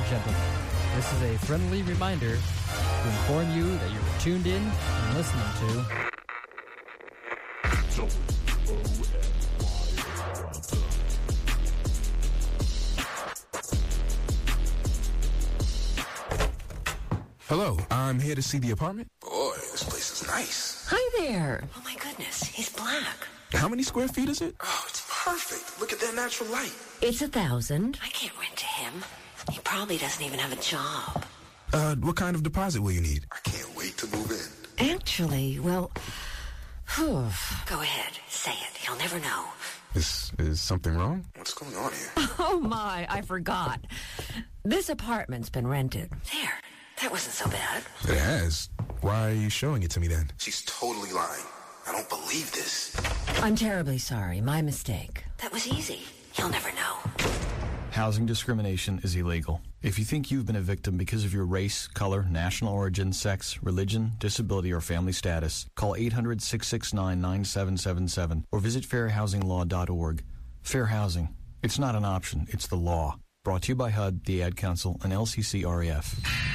gentlemen, this is a friendly reminder to inform you that you're tuned in and listening to Hello, I'm here to see the apartment. Boy, this place is nice. Hi there. Oh my goodness, he's black. How many square feet is it? Oh, it's perfect. Look at that natural light. It's 1,000. I can't rent to him. He probably doesn't even have a job. What kind of deposit will you need? I can't wait to move in. Actually, well, go ahead, say it. He'll never know. Is something wrong? What's going on here? Oh my, I forgot. This apartment's been rented. There, that wasn't so bad. It has. Why are you showing it to me then? She's totally lying. I don't believe this. I'm terribly sorry. My mistake. That was easy. He'll never know. Housing discrimination is illegal. If you think you've been a victim because of your race, color, national origin, sex, religion, disability, or family status, call 800-669-9777 or visit fairhousinglaw.org. Fair housing. It's not an option. It's the law. Brought to you by HUD, the Ad Council, and LCCREF.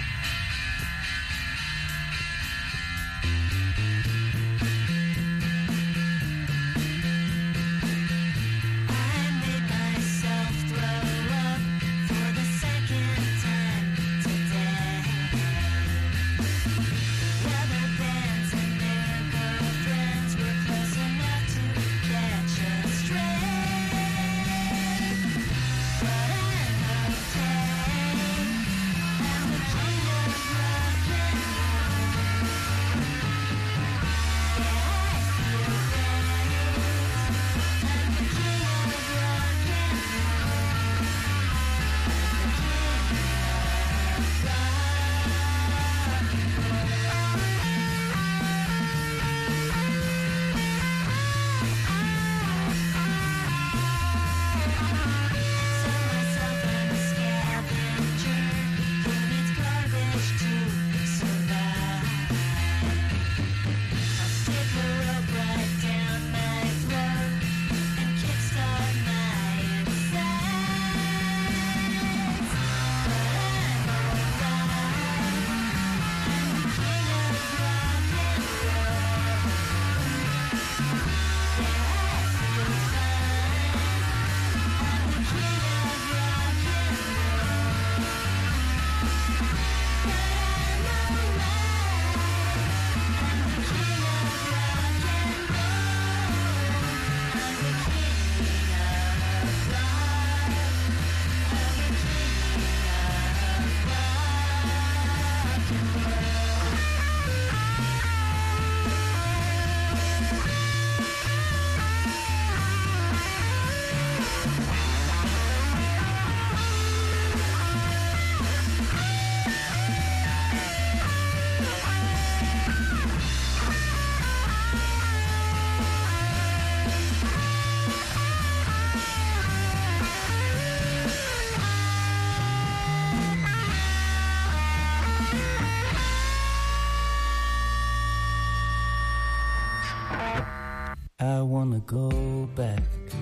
I wanna go back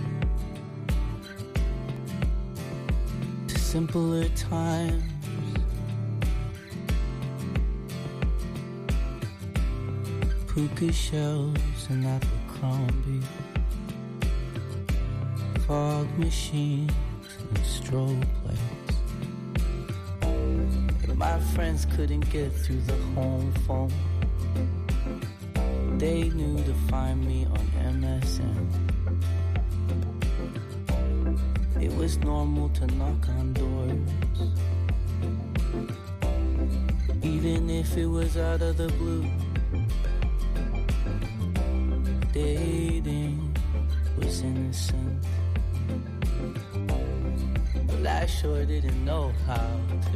to simpler times. Puka shells and Abercrombie, fog machines and strobe lights. If my friends couldn't get through the home phone, they knew to find me on MSN. It was normal to knock on doors, even if it was out of the blue. Dating was innocent, but I sure didn't know how to.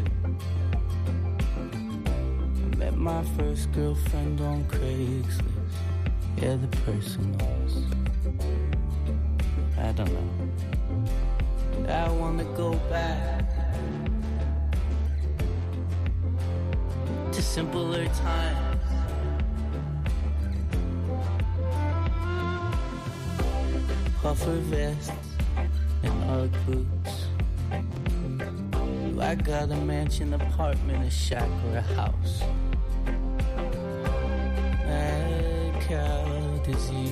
I met my first girlfriend on Craigslist. Yeah, the person knows. I don't know. I wanna go back to simpler times. Puffer vests and Ugg boots, Do I got a mansion, apartment, a shack, or a house? Mad cow disease.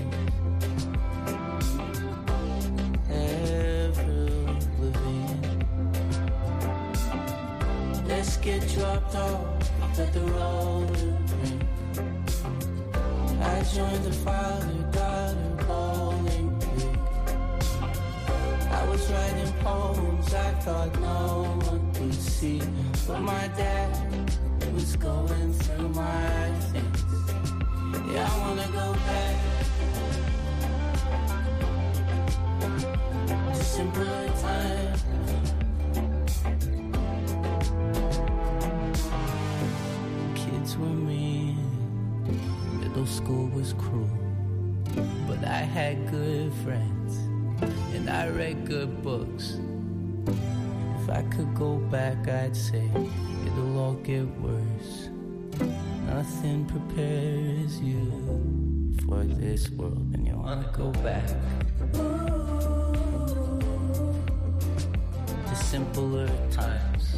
Let's get dropped off at the rolling ring. I joined the father-daughter bowling league. I was writing poems I thought no one would see, but my dad was going through my things. Yeah, I wanna go back to simpler times. Were mean, middle school was cruel, but I had good friends and I read good books. If I could go back, I'd say it'll all get worse. Nothing prepares you for this world, and you wanna go back to simpler times.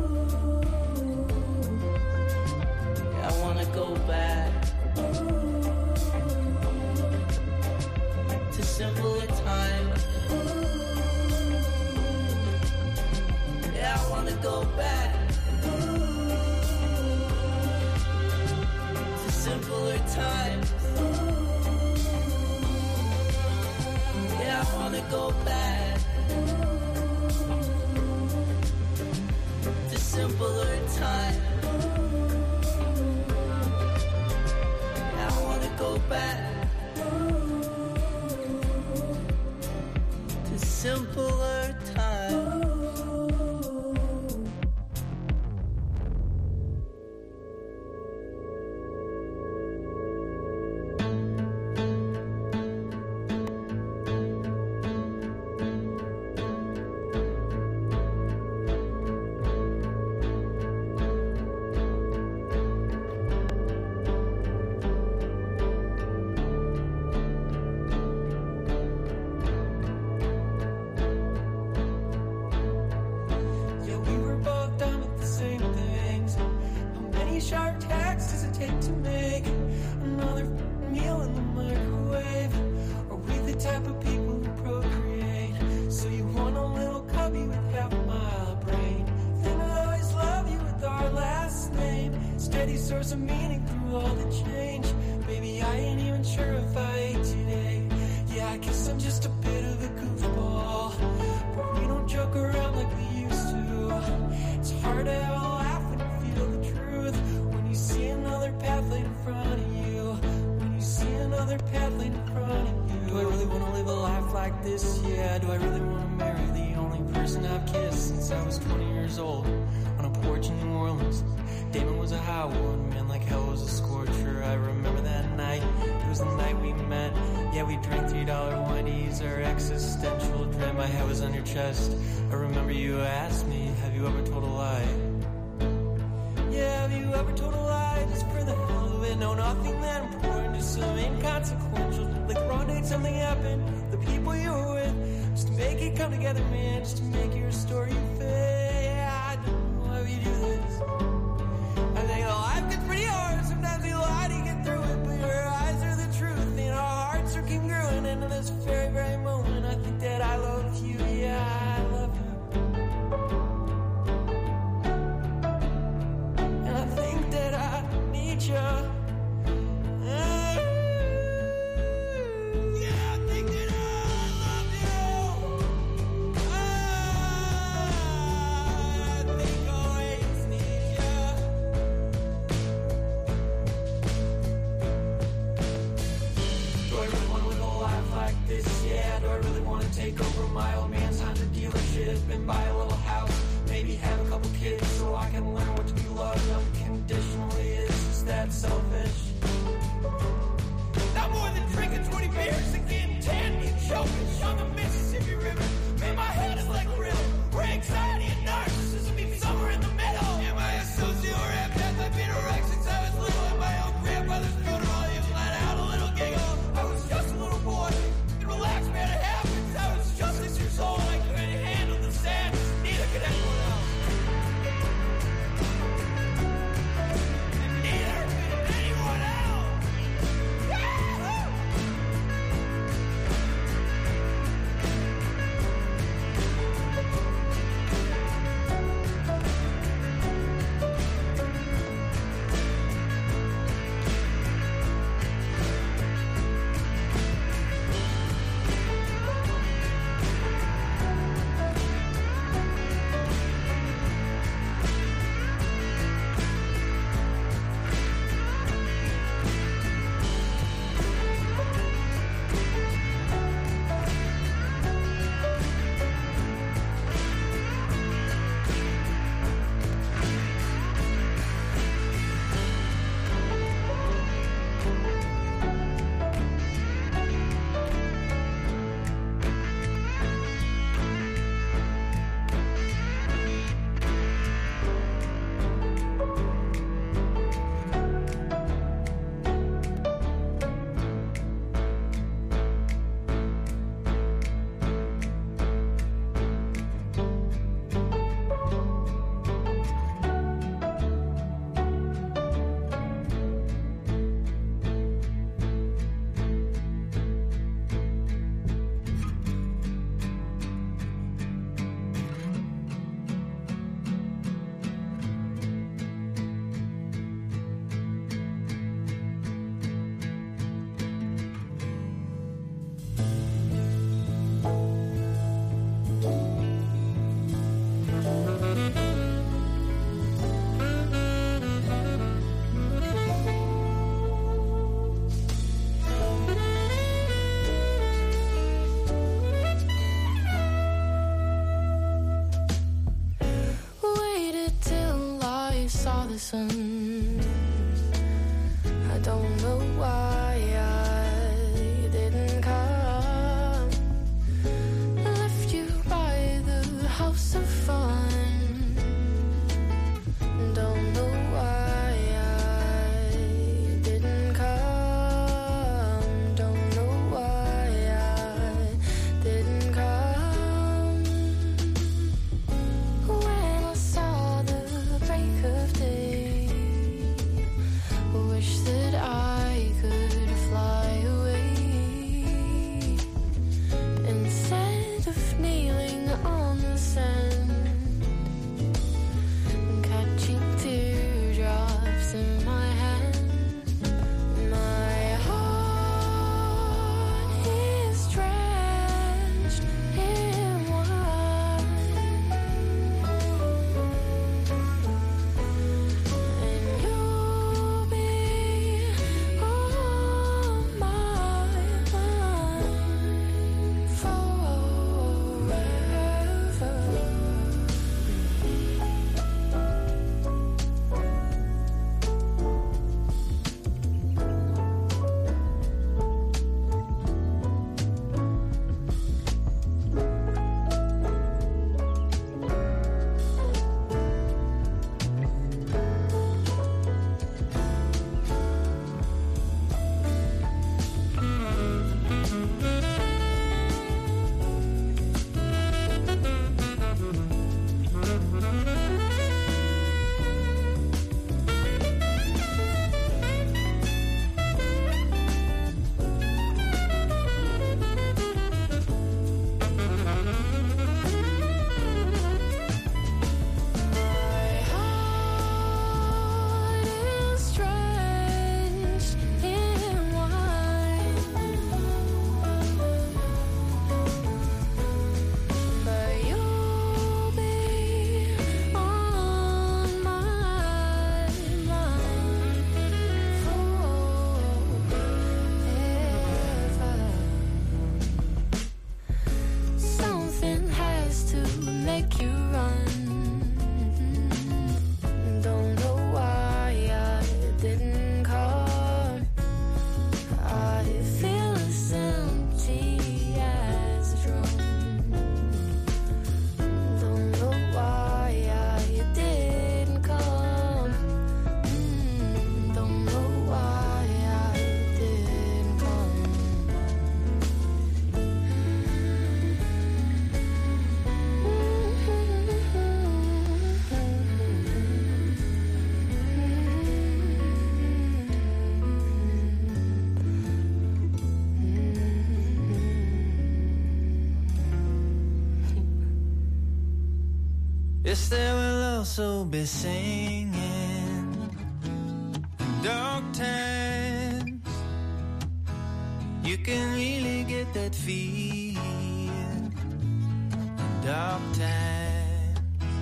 I wanna go back to simpler times. Yeah, I wanna go back to simpler times. Yeah, I wanna go back to simpler times. Go back to simpler times. Relax, man, it happens. I was just 6 years old. I couldn't handle the sand. listen. I don't know why I didn't come. Left you by the house of fun. Don't know why I didn't come. Don't know why I didn't come. When I saw the break of day, wish that I could fly away. Instead of kneeling on the sand, catching teardrops in my hand. My heart is drenched in wine, and you'll be on my mind forever. Something has to make you run. Don't know why I didn't come. I feel as empty as a drum. Don't know why I didn't come. Don't know why I didn't come. Yes, there will also be singing in dark times. You can really get that feel in dark times.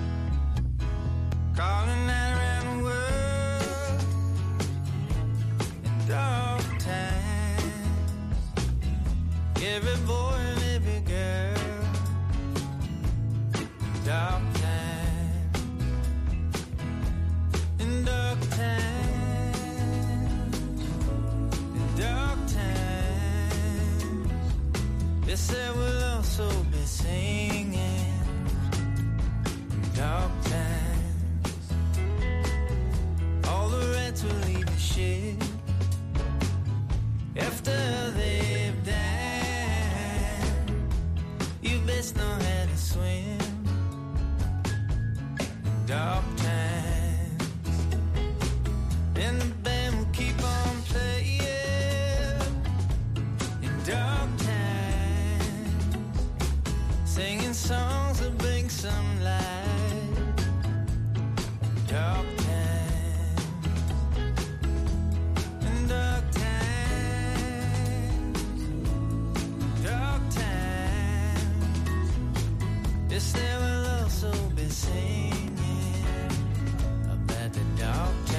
Calling that around the world in dark times. Every boy and every girl in dark times. In dark times, in dark times, yes, there will also be singing in dark times. All the rats will leave the ship after they've died. You best know how to swim in dark times. And the band will keep on playing in dark times, singing songs that bring some light in dark times. In dark times, dark times, yes, there will also be singing about the dark times.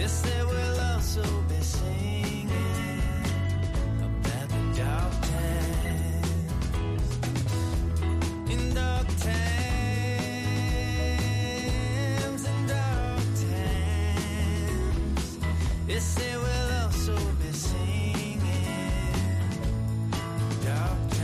Yes, there will also be singing about the dark times. In dark times, in dark times. Yes, there will also be singing dark times.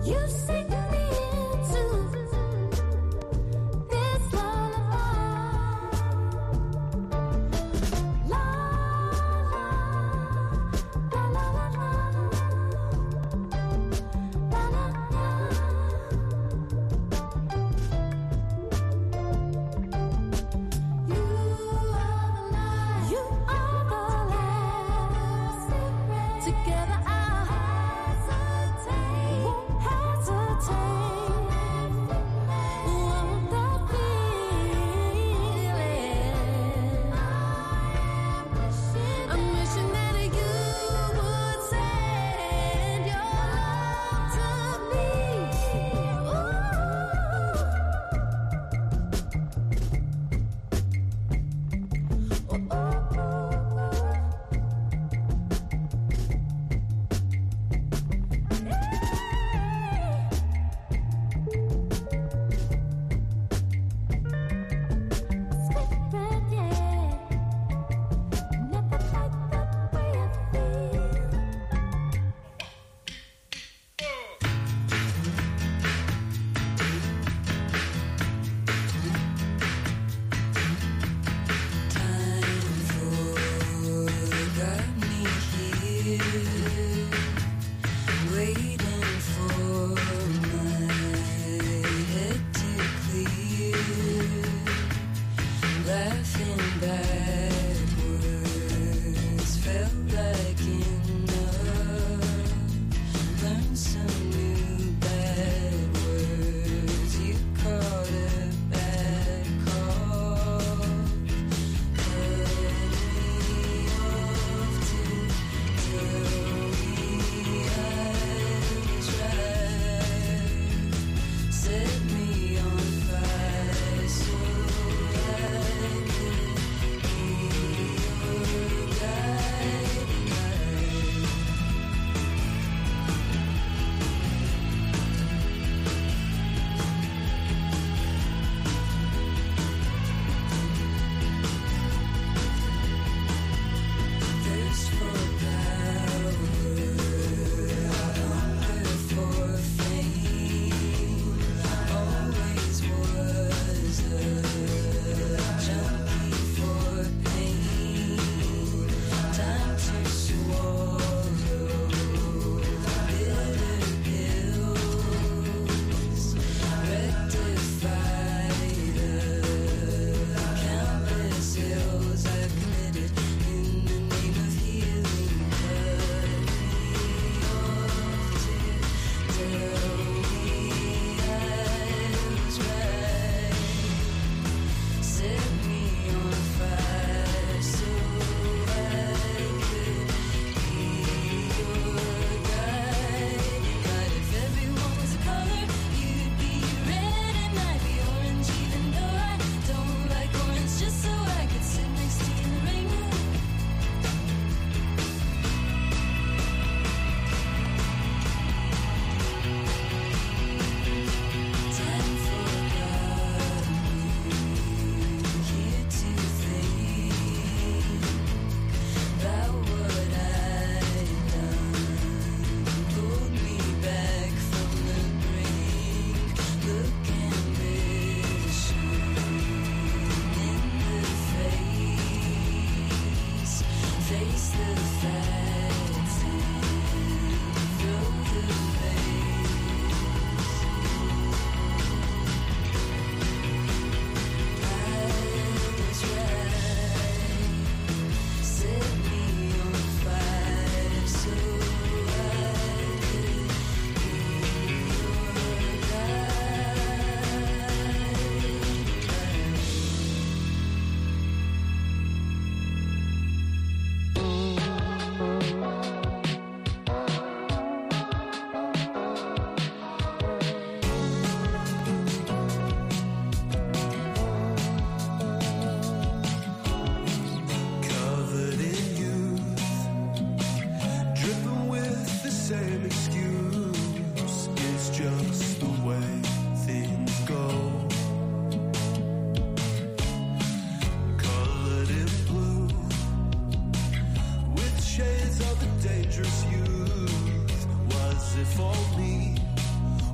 dangerous youth. Was it for me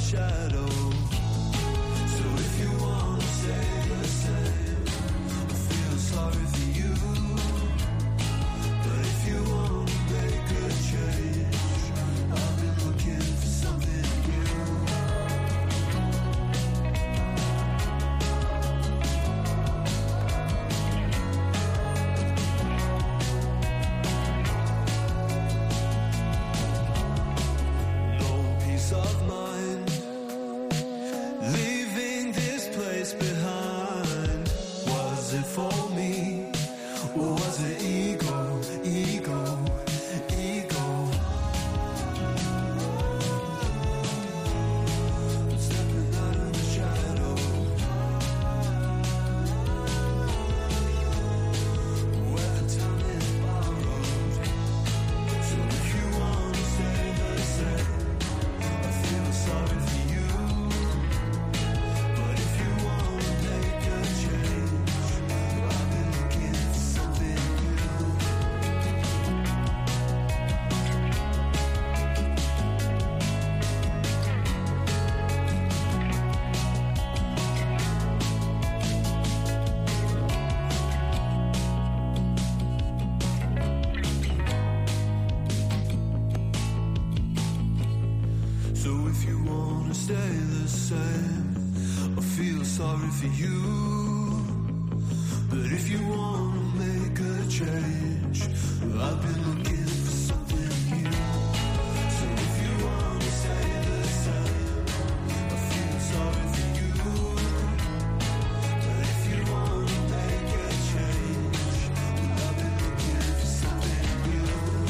shadow. So if you wanna stay the same, I feel sorry for you. But if you wanna make a change, I've been looking for something new. No peace of mind, leaving this place behind. Was it for me, or was it ego, ego, ego? I'm stepping out of the shadow, where the time is borrowed. So if you wanna stay the same, I feel sorry for you. But if you wanna make a change, I've been looking for something new. So if you wanna stay the same, I feel sorry for you. But if you wanna make a change, I've been looking for something new. So if you wanna stay the same, I feel sorry for you. But if you wanna make a change, I've been looking for something new.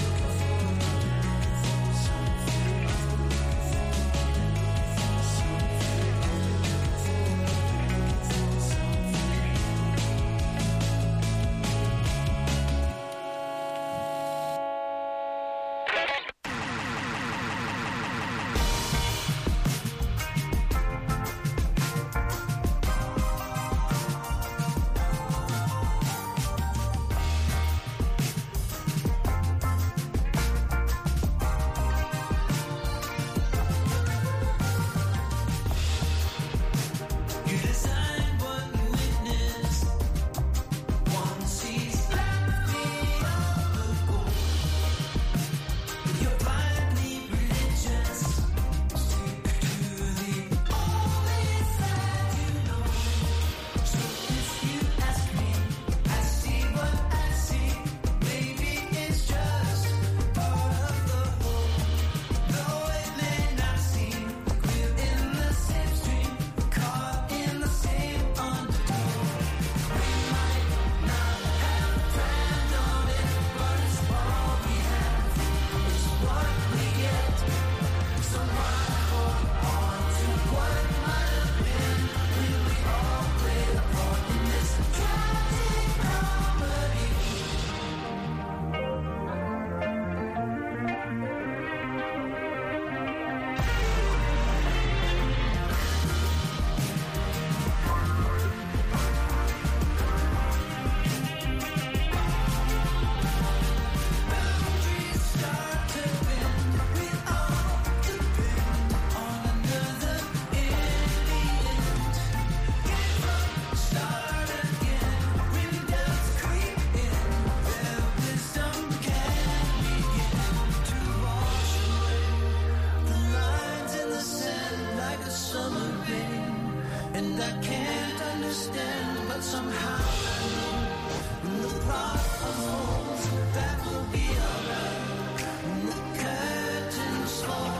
You design what you witness. One sees me on the go. You're blindly religious. Stick to the only side you know. So if you ask me, I see what I see. Maybe it's just part of the whole. Though it may not seem, we're in the same stream, caught in the same undertow. We might not have planned on it, but it's all we have. It's what we get. So why hold on to what might have been when we all played a part in this tragic comedy? Boundaries start to bend. We all depend on another in the end. Give up, start again. When doubts creep in, their wisdom can begin to wash away the lines in the sand like a summer rain. And I can't understand, but somehow I know when the problem falls, that will be alright. When the curtains fall.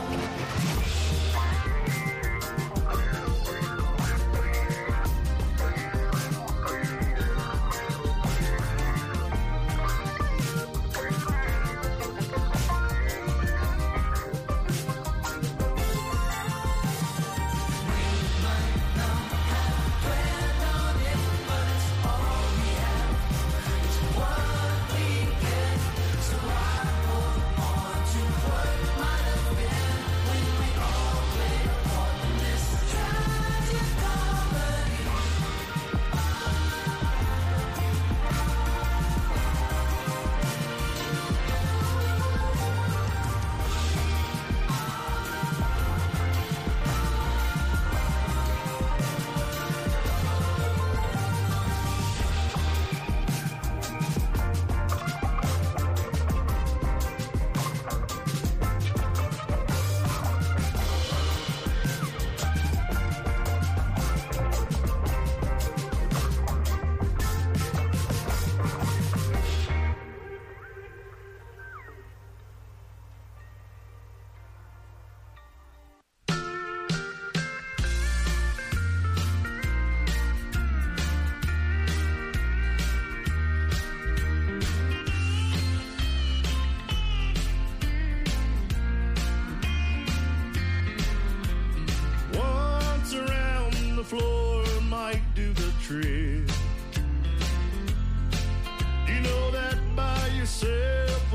We might not have planned on it, but it's all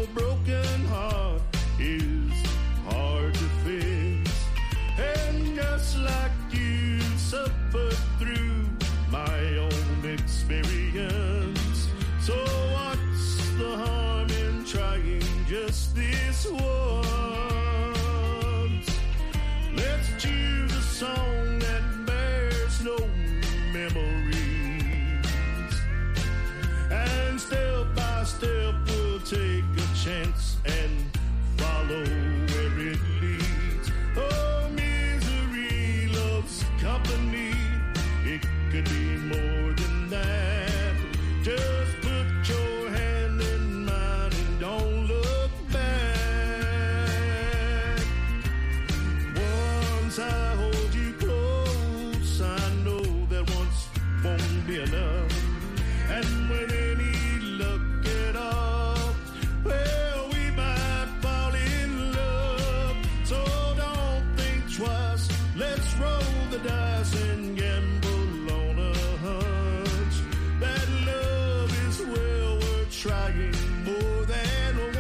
a broken heart is hard to fix. And just like you suffered through my own experience, so what's the harm in trying just this once? Let's choose a song that bears no memories, and step by step we'll take a chance and follow where it leads. Oh, misery loves company. It could be more than that. Just put your hand in mine and don't look back. Once I hold you close, I know that once won't be enough. And when any luck at all, well, we might fall in love. So don't think twice, let's roll the dice and gamble on a hunch. That love is well worth trying more than once.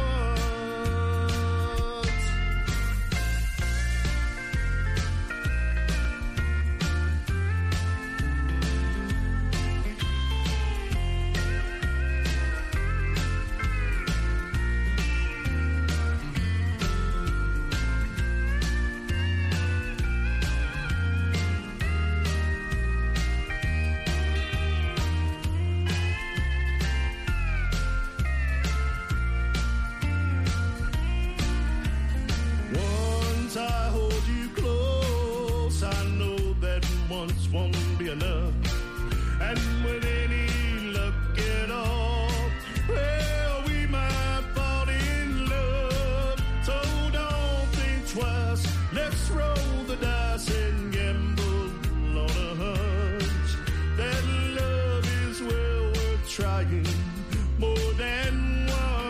Once I hold you close, I know that once won't be enough. And with any luck at all, well, we might fall in love. So don't think twice, let's roll the dice and gamble on a hunch. That love is well worth trying more than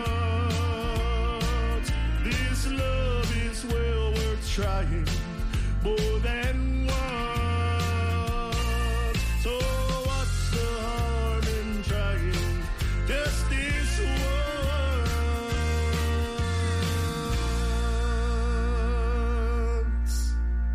once. This love is well worth trying more than once. So what's the harm in trying just this once?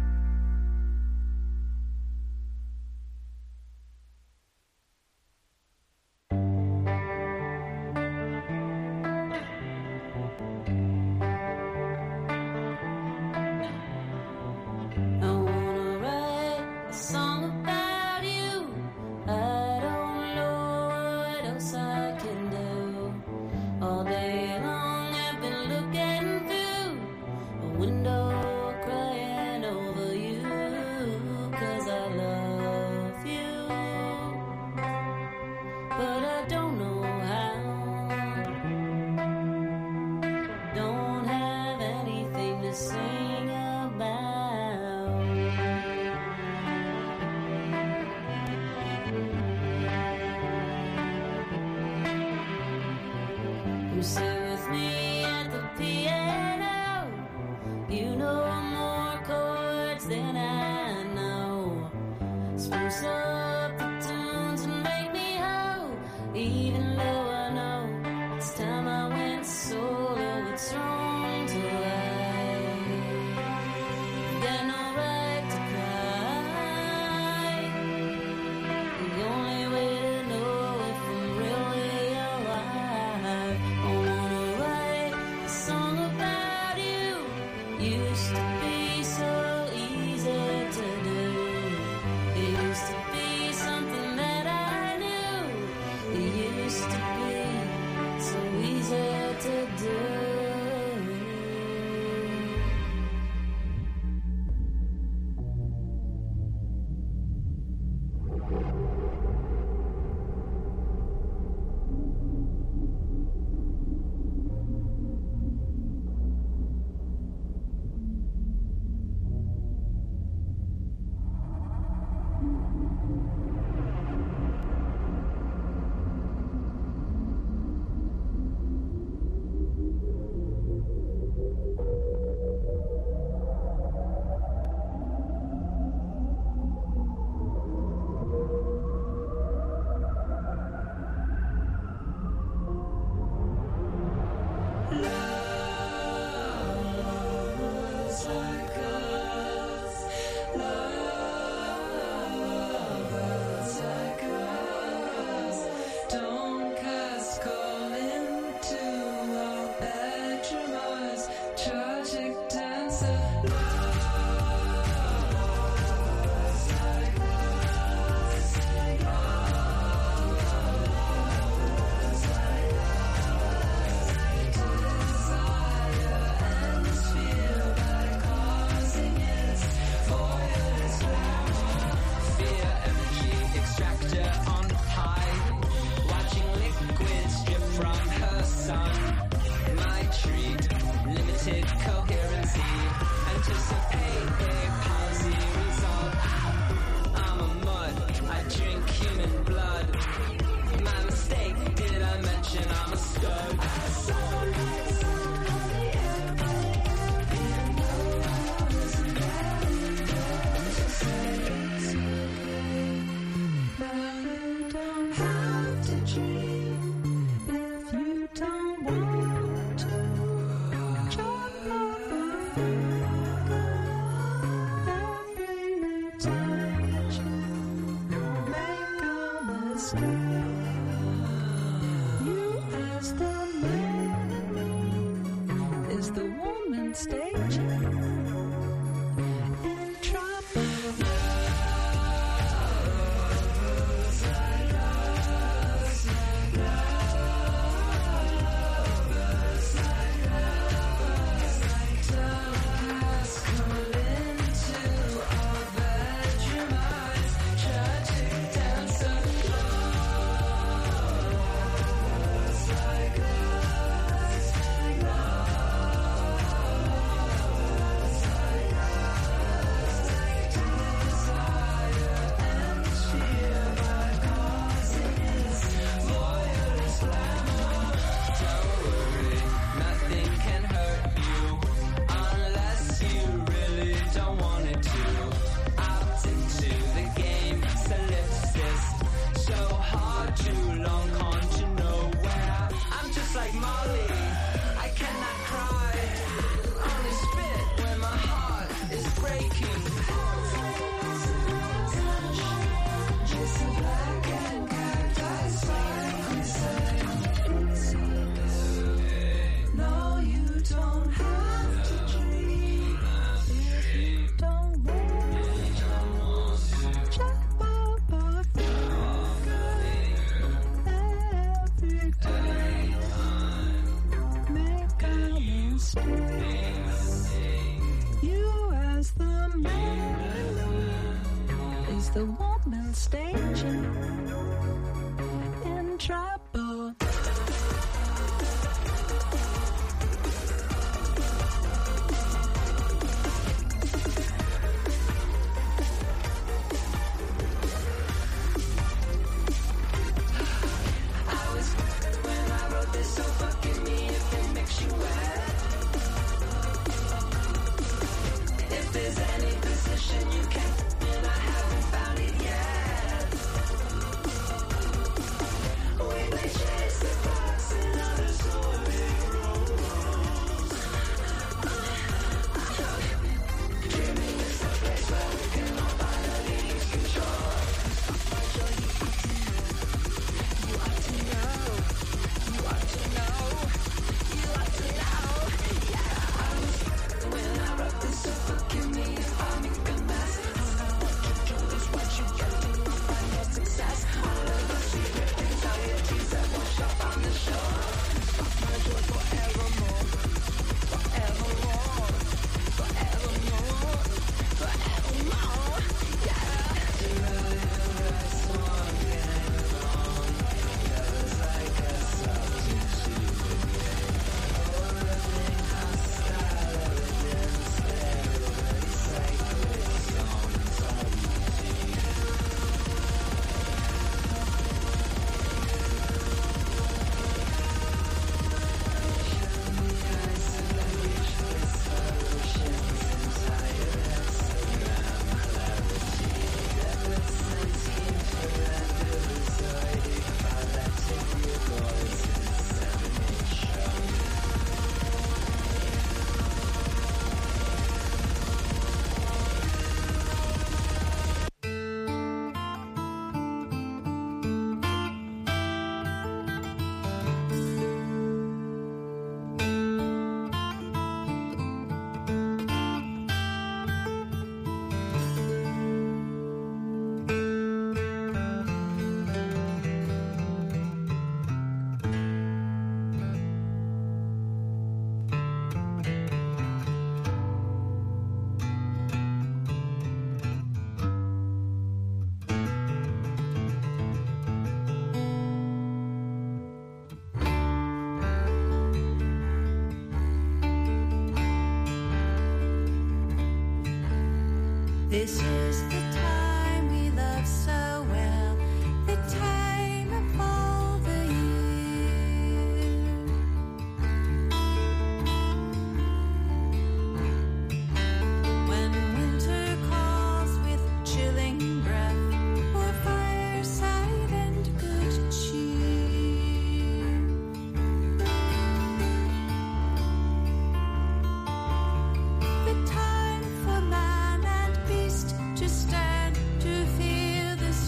I wanna write a song about you. I don't know what else I can do. All day long I've been looking through a window, crying over you, 'cause I love you, but I don't know how. Don't have anything to sing about. You sit with me at the piano. You know more chords than I know. Spruce up the tunes and make me whole. Even though I know it's time I went solo, it's wrong to lie. Got no right to cry. The only way to know if I'm really alive. I wanna write a song about you. Used to be so easy to do. It used to be something that I knew. It used to be so easy to do. Love The woman staging in trouble. I was when I wrote this, so fucking me if it makes you wet. If there's any position you can, and I haven't found it yet. We may chase the fox and others soaring roads. Dreaming is the place where we can all finally lose control. You ought to know. You ought to know. You ought to know. Yeah, I was when I wrote this, so forgive me if I make a mess. All I want to do is what you do. You'll find your success. All of the secret anxieties that wash up on the shore. My joy forevermore. Forevermore. Forevermore. Forevermore. Yeah. That's one thing wrong. Feels like a substitute. All the thing hostile evidence there. Sacred songs of this is the time we love so well, the time of all the year. When winter calls with chilling breath for fireside and good cheer. The time for man and beast to stand to feel the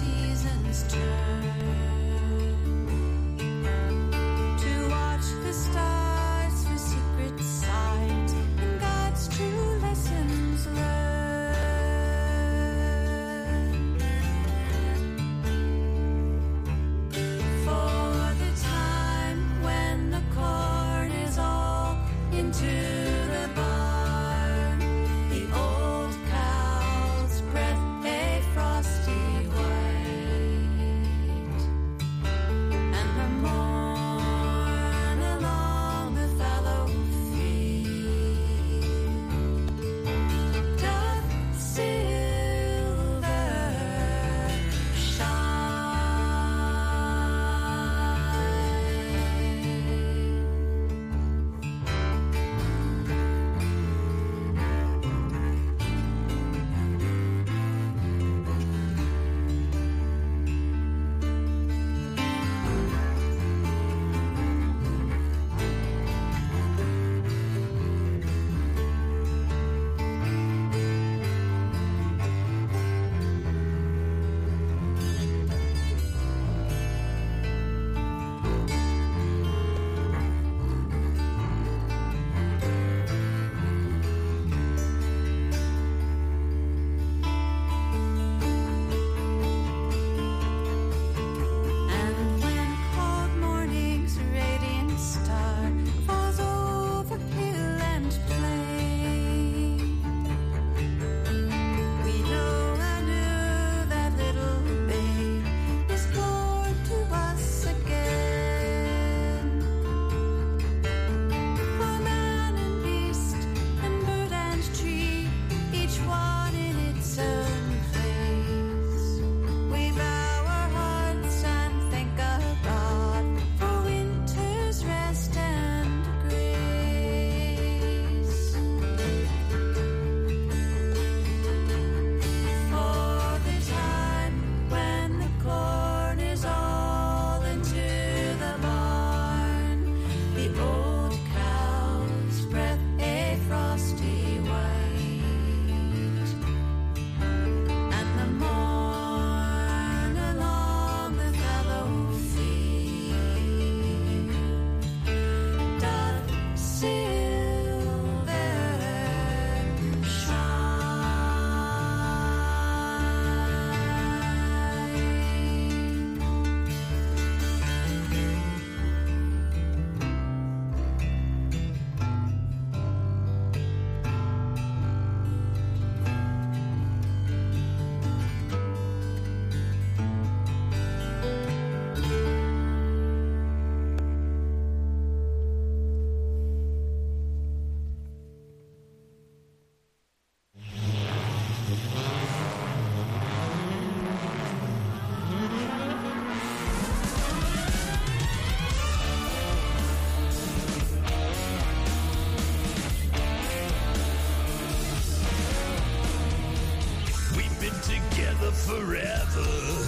been together forever.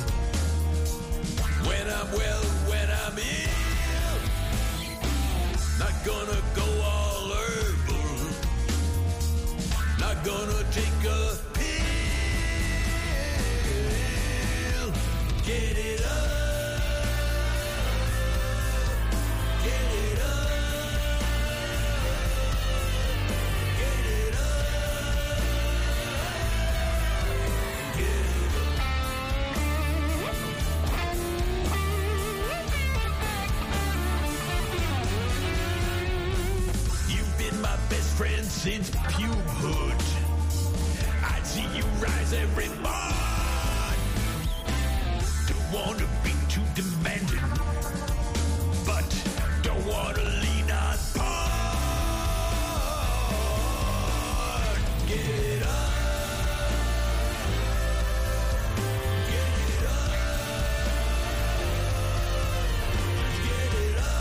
When I'm well, when I'm ill, not gonna go all herbal, not gonna take a pill. Get it up, get it up, get it up, get it up. You've been my best friend since puberhood. I'd see you rise every morn. Don't want to be too demanding, but don't want to lean on part. Get it up. Get it up. Get it up.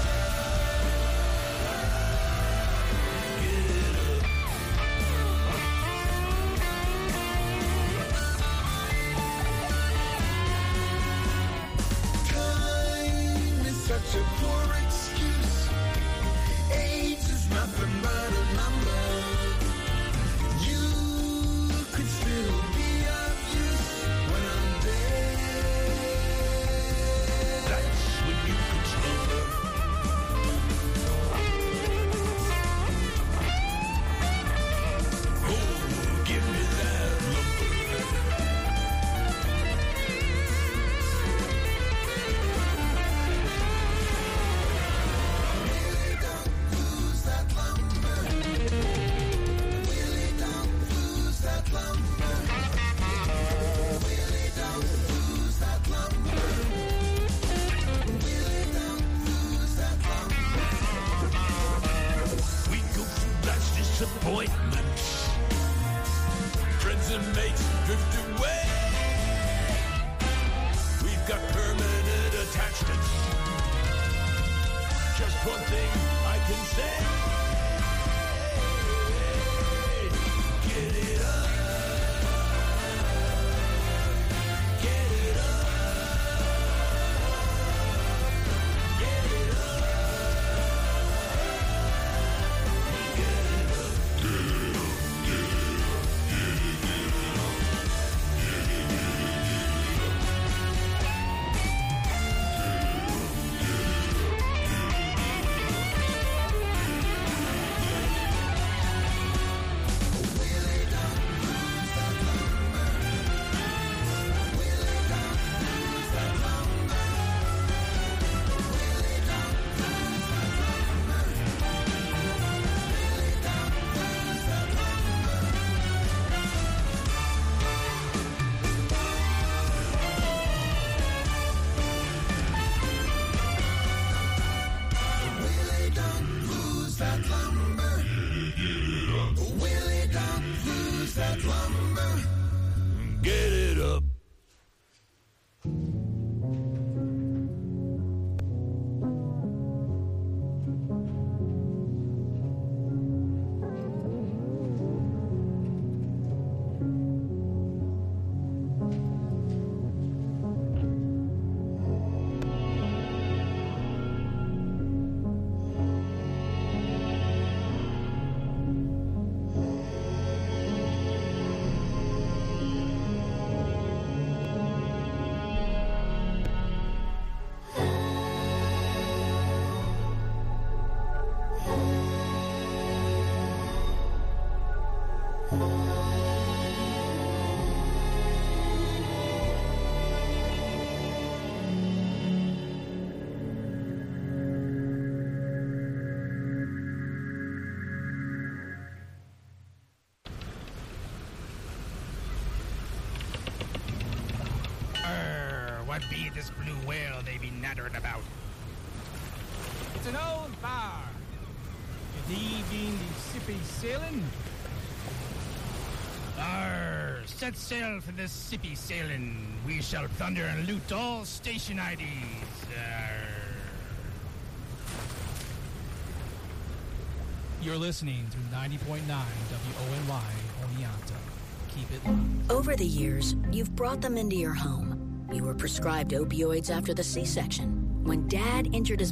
Get it up. Time is such a poor excuse. Age is nothing but a number. You could still be of use when I'm dead. That's when you could slumber. Oh, give me that lumber. Really don't lose that lumber. Really don't lose that lumber. Really don't lose that lumber. Really don't lose that lumber. We go through life's disappointments. Friends and mates drift away. We've got permanent attachments. Just one thing I can say. Get it up. Get it up. Get it up. Really don't lose that lumber. Really don't lose that lumber. Get it up. What be this blue whale they be nattering about? It's an old bar. Good evening, the Sippy sailing. Arr, set sail for this Sippy sailing. We shall plunder and loot all station IDs. Arr. You're listening to 90.9 WONY Oneonta, keep it locked. Over the years, you've brought them into your home. You were prescribed opioids after the C-section. When Dad injured his